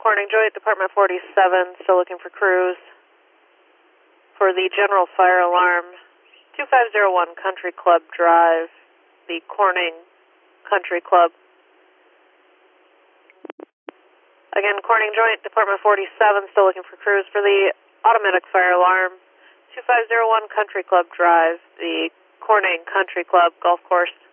Corning Joint, Department 47, still looking for crews for the general fire alarm, 2501 Country Club Drive, the Corning Country Club. Again, Corning Joint, Department 47, still looking for crews for the automatic fire alarm, 2501 Country Club Drive, the Corning Country Club Golf Course.